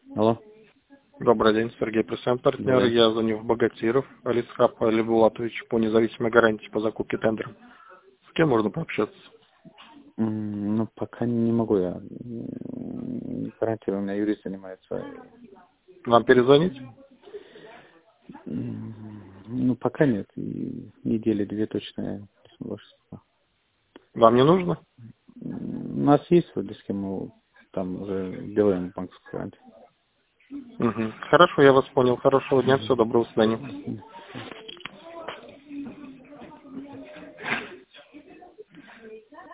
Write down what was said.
Алло. Добрый день, Сергей Пресен, партнер. Добрый. Я звоню в Богатиров, Алисхаб Олег Булатович по независимой гарантии по закупке тендера. С кем можно пообщаться? Ну, пока не могу я. Гарантирую, у меня юрист занимается. Вам перезвонить? Ну, пока нет. И недели две точно я не смогу. Вам не нужно? У нас есть вроде с кем мы там уже делаем банковскую гарантию. Хорошо, я вас понял. Хорошего дня, всего доброго, до свидания.